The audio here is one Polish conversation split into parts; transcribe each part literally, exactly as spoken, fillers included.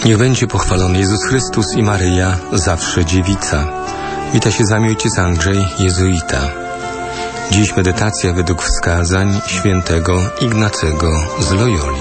Niech będzie pochwalony Jezus Chrystus i Maryja, zawsze dziewica. Wita się z nami ojciec Andrzej, jezuita. Dziś medytacja według wskazań świętego Ignacego z Loyoli.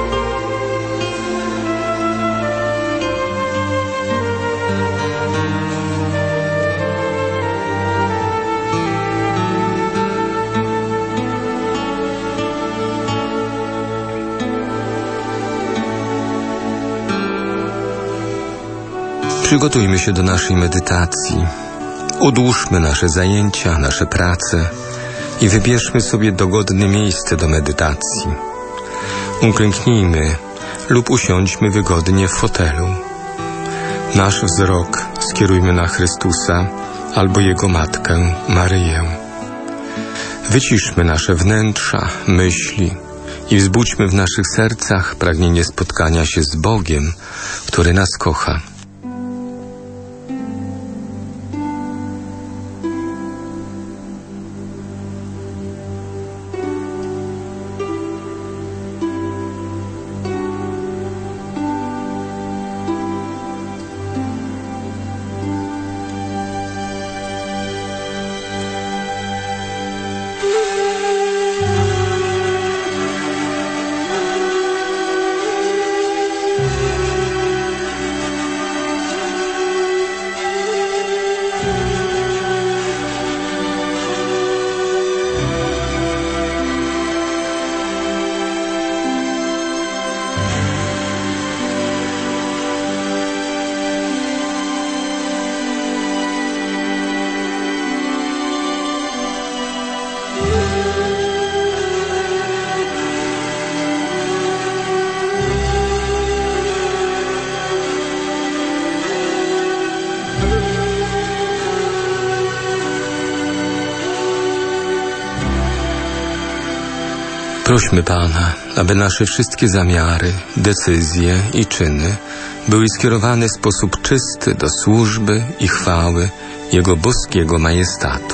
Przygotujmy się do naszej medytacji. Odłóżmy nasze zajęcia, nasze prace i wybierzmy sobie dogodne miejsce do medytacji. Uklęknijmy lub usiądźmy wygodnie w fotelu. Nasz wzrok skierujmy na Chrystusa albo Jego Matkę, Maryję. Wyciszmy nasze wnętrza, myśli i wzbudźmy w naszych sercach pragnienie spotkania się z Bogiem, który nas kocha. Prośmy Pana, aby nasze wszystkie zamiary, decyzje i czyny były skierowane w sposób czysty do służby i chwały Jego boskiego majestatu.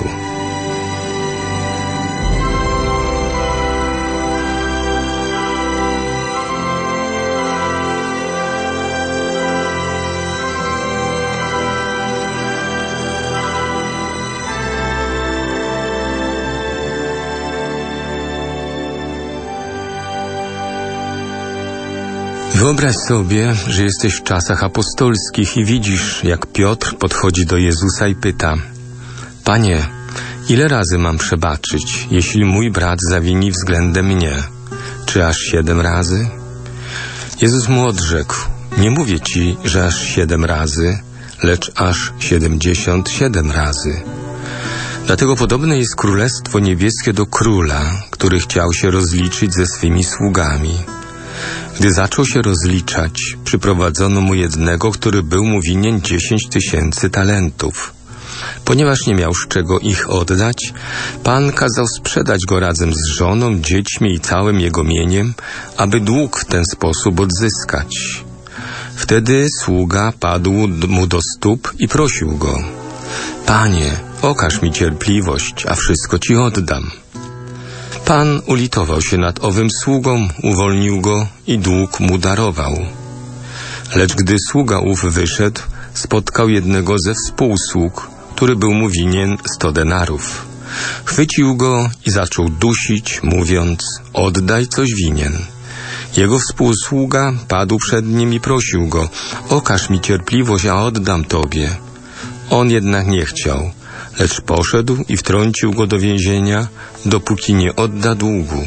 Wyobraź sobie, że jesteś w czasach apostolskich i widzisz, jak Piotr podchodzi do Jezusa i pyta: Panie, ile razy mam przebaczyć, jeśli mój brat zawini względem mnie? Czy aż siedem razy? Jezus mu odrzekł: Nie mówię ci, że aż siedem razy, lecz aż siedemdziesiąt siedem razy. Dlatego podobne jest Królestwo Niebieskie do króla, który chciał się rozliczyć ze swymi sługami. Gdy zaczął się rozliczać, przyprowadzono mu jednego, który był mu winien dziesięć tysięcy talentów. Ponieważ nie miał z czego ich oddać, Pan kazał sprzedać go razem z żoną, dziećmi i całym jego mieniem, aby dług w ten sposób odzyskać. Wtedy sługa padł mu do stóp i prosił go: Panie, okaż mi cierpliwość, a wszystko ci oddam. Pan ulitował się nad owym sługą, uwolnił go i dług mu darował. Lecz gdy sługa ów wyszedł, spotkał jednego ze współsług, który był mu winien sto denarów. Chwycił go i zaczął dusić, mówiąc: oddaj, coś winien. Jego współsługa padł przed nim i prosił go: okaż mi cierpliwość, a oddam tobie. On jednak nie chciał, lecz poszedł i wtrącił go do więzienia, dopóki nie odda długu.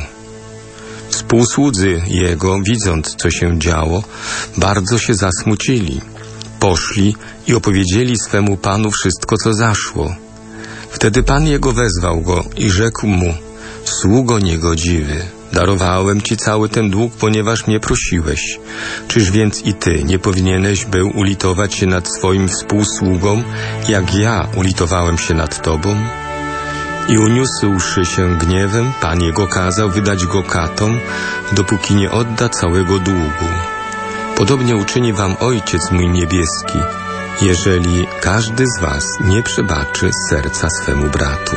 Współsłudzy jego, widząc, co się działo, bardzo się zasmucili. Poszli i opowiedzieli swemu panu wszystko, co zaszło. Wtedy pan jego wezwał go i rzekł mu: sługo niegodziwy, darowałem ci cały ten dług, ponieważ mnie prosiłeś. Czyż więc i ty nie powinieneś był ulitować się nad swoim współsługą, jak ja ulitowałem się nad tobą? I uniósłszy się gniewem, pan jego kazał wydać go katom, dopóki nie odda całego długu. Podobnie uczyni wam Ojciec mój niebieski, jeżeli każdy z was nie przebaczy serca swemu bratu.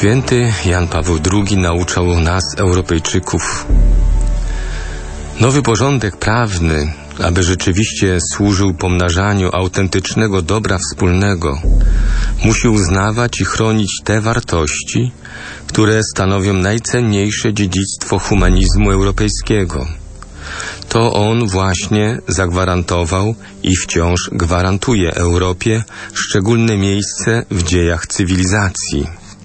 Święty Jan Paweł drugi nauczał nas, Europejczyków: nowy porządek prawny, aby rzeczywiście służył pomnażaniu autentycznego dobra wspólnego, musi uznawać i chronić te wartości, które stanowią najcenniejsze dziedzictwo humanizmu europejskiego. To on właśnie zagwarantował i wciąż gwarantuje Europie szczególne miejsce w dziejach cywilizacji.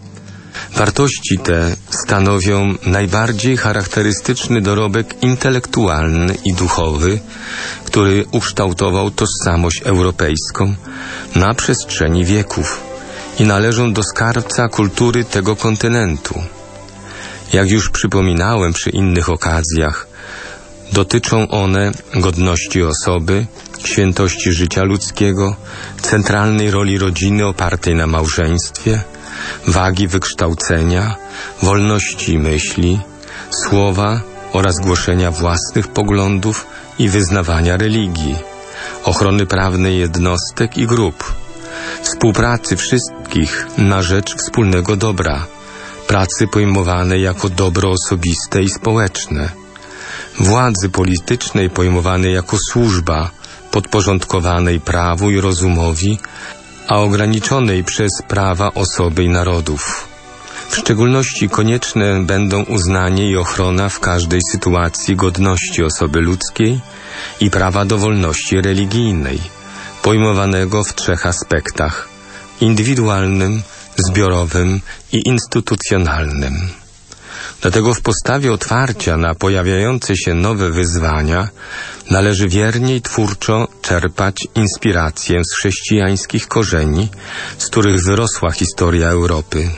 Wartości te stanowią najbardziej charakterystyczny dorobek intelektualny i duchowy, który ukształtował tożsamość europejską na przestrzeni wieków i należą do skarbca kultury tego kontynentu. Jak już przypominałem przy innych okazjach, dotyczą one godności osoby, świętości życia ludzkiego, centralnej roli rodziny opartej na małżeństwie, wagi wykształcenia, wolności myśli, słowa oraz głoszenia własnych poglądów i wyznawania religii, ochrony prawnej jednostek i grup, współpracy wszystkich na rzecz wspólnego dobra, pracy pojmowanej jako dobro osobiste i społeczne, władzy politycznej pojmowanej jako służba podporządkowanej prawu i rozumowi, a ograniczonej przez prawa osoby i narodów. W szczególności konieczne będą uznanie i ochrona w każdej sytuacji godności osoby ludzkiej i prawa do wolności religijnej, pojmowanego w trzech aspektach: indywidualnym, zbiorowym i instytucjonalnym. Dlatego w postawie otwarcia na pojawiające się nowe wyzwania należy wiernie i twórczo czerpać inspirację z chrześcijańskich korzeni, z których wyrosła historia Europy.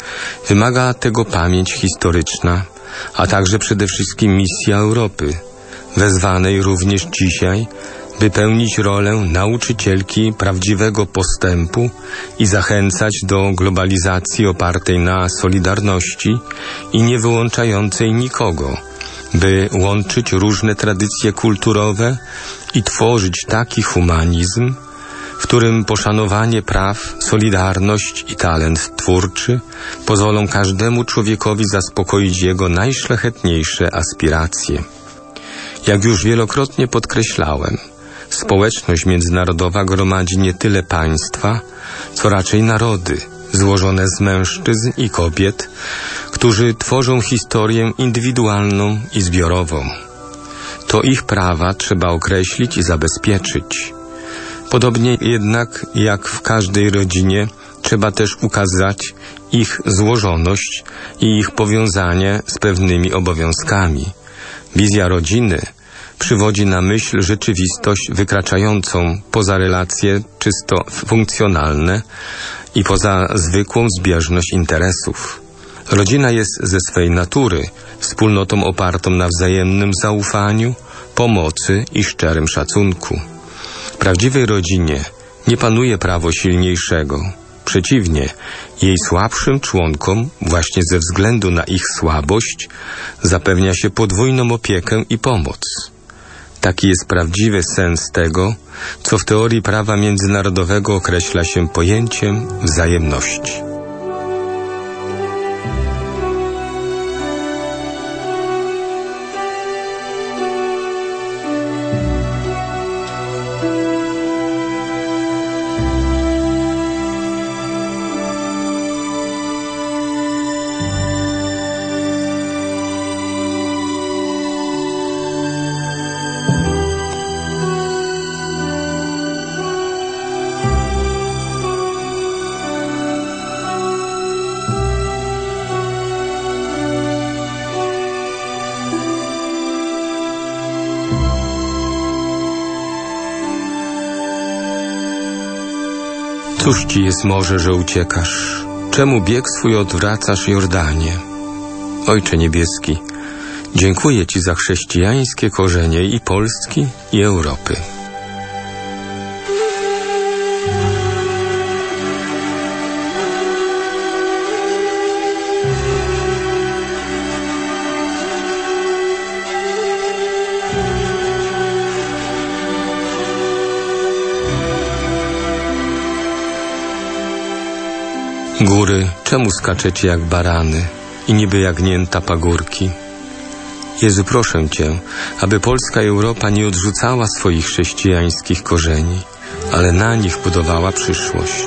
Wymaga tego pamięć historyczna, a także przede wszystkim misja Europy, wezwanej również dzisiaj, by pełnić rolę nauczycielki prawdziwego postępu i zachęcać do globalizacji opartej na solidarności i nie wyłączającej nikogo, by łączyć różne tradycje kulturowe i tworzyć taki humanizm, w którym poszanowanie praw, solidarność i talent twórczy pozwolą każdemu człowiekowi zaspokoić jego najszlachetniejsze aspiracje. Jak już wielokrotnie podkreślałem, społeczność międzynarodowa gromadzi nie tyle państwa, co raczej narody, złożone z mężczyzn i kobiet, którzy tworzą historię indywidualną i zbiorową. To ich prawa trzeba określić i zabezpieczyć. Podobnie jednak jak w każdej rodzinie trzeba też ukazać ich złożoność i ich powiązanie z pewnymi obowiązkami. Wizja rodziny przywodzi na myśl rzeczywistość wykraczającą poza relacje czysto funkcjonalne i poza zwykłą zbieżność interesów. Rodzina jest ze swej natury wspólnotą opartą na wzajemnym zaufaniu, pomocy i szczerym szacunku. W prawdziwej rodzinie nie panuje prawo silniejszego. Przeciwnie, jej słabszym członkom, właśnie ze względu na ich słabość, zapewnia się podwójną opiekę i pomoc. Taki jest prawdziwy sens tego, co w teorii prawa międzynarodowego określa się pojęciem wzajemności. Cóż ci jest morze, że uciekasz? Czemu bieg swój odwracasz, Jordanie? Ojcze Niebieski, dziękuję Ci za chrześcijańskie korzenie i Polski, i Europy. Góry, czemu skaczecie jak barany i niby jagnięta pagórki? Jezu, proszę Cię, aby polska Europa nie odrzucała swoich chrześcijańskich korzeni, ale na nich budowała przyszłość.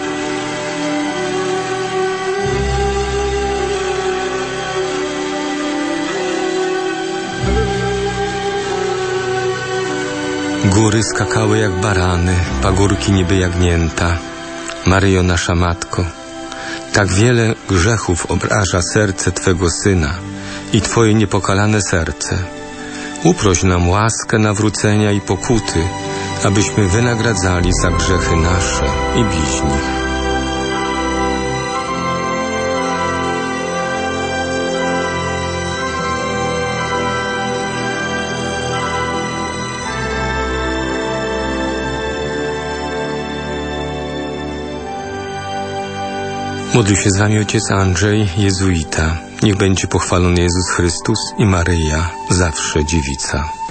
Góry skakały jak barany, pagórki niby jagnięta. Maryjo, nasza Matko, tak wiele grzechów obraża serce Twego Syna i Twoje niepokalane serce. Uproś nam łaskę nawrócenia i pokuty, abyśmy wynagradzali za grzechy nasze i bliźnich. Modli się z Wami ojciec Andrzej, jezuita. Niech będzie pochwalony Jezus Chrystus i Maryja, zawsze dziewica.